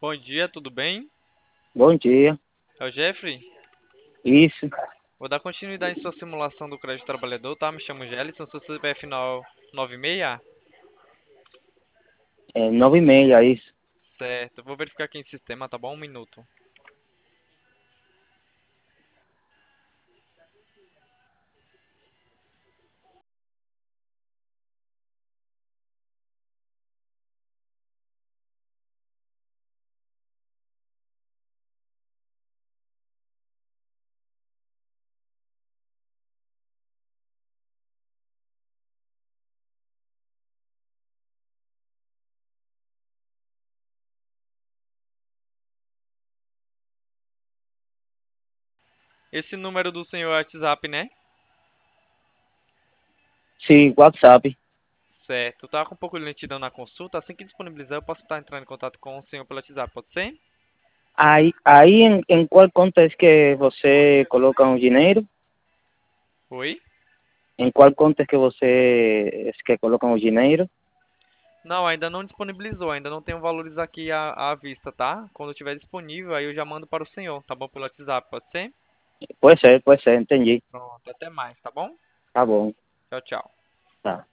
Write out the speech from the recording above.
Bom dia, tudo bem? Bom dia. É o Jeffrey. Isso. Vou dar continuidade em sua simulação do crédito trabalhador, tá? Me chamo Gelson, seu CPF final 96. É 9h30, isso. Certo, vou verificar aqui em sistema, tá bom? Um minuto. Esse número do senhor é WhatsApp, né? Sim, WhatsApp. Certo, tá com um pouco de lentidão na consulta. Assim que disponibilizar, eu posso estar entrando em contato com o senhor pelo WhatsApp, pode ser? Aí em qual conta é que você coloca o dinheiro? Oi? Em qual conta é que você é que colocam o dinheiro? Não, ainda não disponibilizou, ainda não tenho valores aqui à vista, tá? Quando tiver disponível, aí eu já mando para o senhor, tá bom? Pelo WhatsApp, pode ser? Pode ser, entendi. Pronto, até mais, tá bom? Tá bom. Tchau, tchau. Tá.